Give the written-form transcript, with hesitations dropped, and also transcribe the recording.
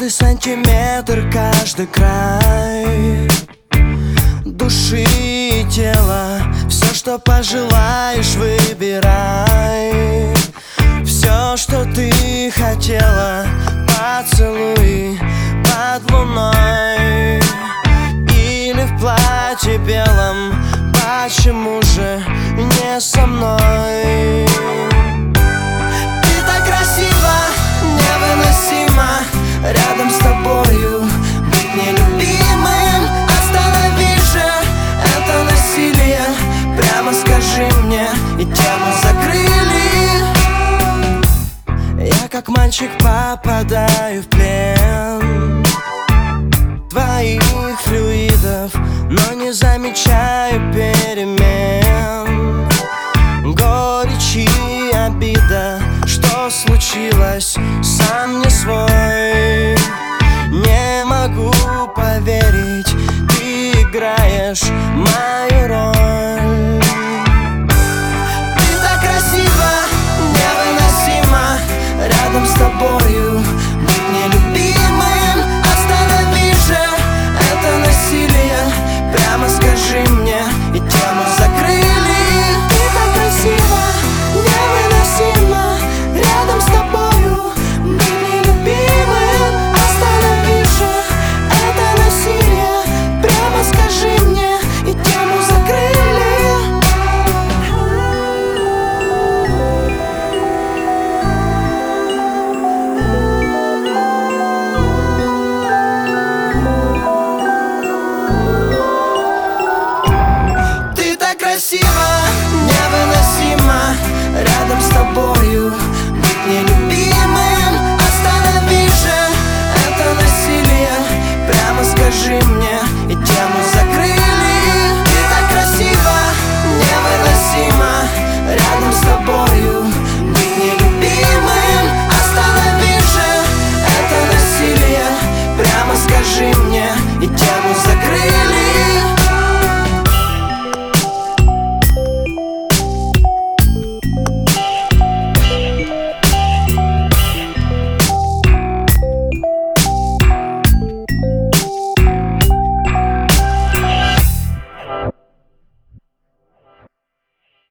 Каждый сантиметр, каждый край души и тела, все, что пожелаешь, выбирай. Все, что ты хотела, поцелуй под луной или в платье белом. Почему же не со мной? Ты так красива, невыносимо рядом с тобою быть нелюбимым. Останови же это насилие, прямо скажи мне, и тему закрыли. Я как мальчик попадаю в плен твоих флюидов, но не замечаю перемен. Горечь и обида, что случилось, сам не свой. Не могу поверить, ты играешь моей